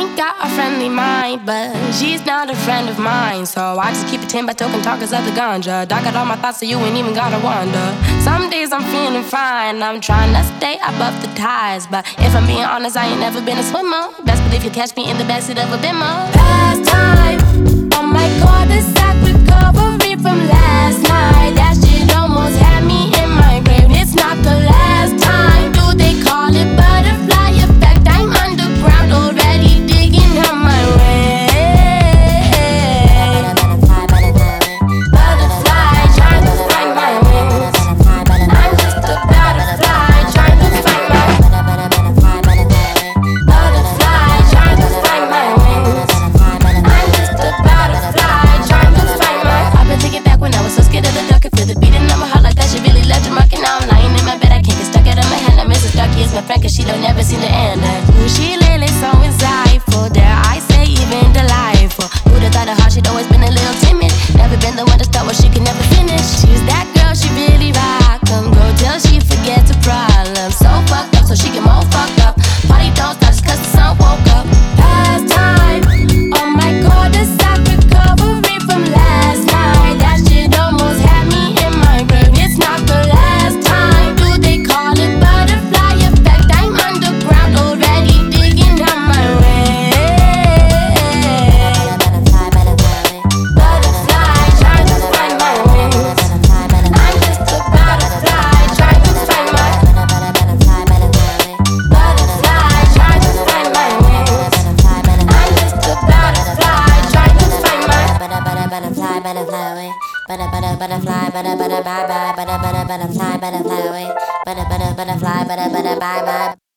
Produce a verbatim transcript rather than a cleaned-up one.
got a friendly mind, but she's not a friend of mine. So I just keep it ten by token talkers of the ganja. I got all my thoughts so you ain't even gotta wonder. Some days I'm feeling fine, I'm trying to stay above the tides. But if I'm being honest, I ain't never been a swimmer. Best believe you'll catch me in the backseat of a Bimmer. Past time, oh my god, the sack recovery from last night. That shit almost had me in my grave. It's not the last time. Do they call it butterfly effect? I'm underground already digging on my way. Butterfly trying to find my wings. I'm just a butterfly trying to find my butterfly trying to find my wings. I'm just a butterfly trying to find my. I've been thinking back when I was so scared of the dark. I feel the beating on my heart like that shit really left a mark. And now I'm lying in my bed, I can't get stuck out of my hand. I miss Missus Darky is my friend, cause she don't never seem to end. Ooh, she lately so insightful, dare I say even delightful. Who'd have thought her heart she'd always been a little timid. Never been the one to start what she can never finish. She's that girl, she really rock 'em. Go till she forgets her problem. So fucked up, so she get more fucked up. Party don't stop just cause the sun woke up. Past time, oh my god, the sack recovery from last night. That shit almost had me in my grave. It's not the last time. Do they call it butterfly effect? I'm underground already digging on my way. Butterfly trying to find my wings. I'm just a butterfly trying to find my butterfly trying to find my wings. I'm just a butterfly trying to find my butterfly, butterfly, butter, butter, butterfly, butter, butter, bye, bye, butter, butter, butterfly, butterfly, butter, butter, butterfly, butter, butter, bye, bye.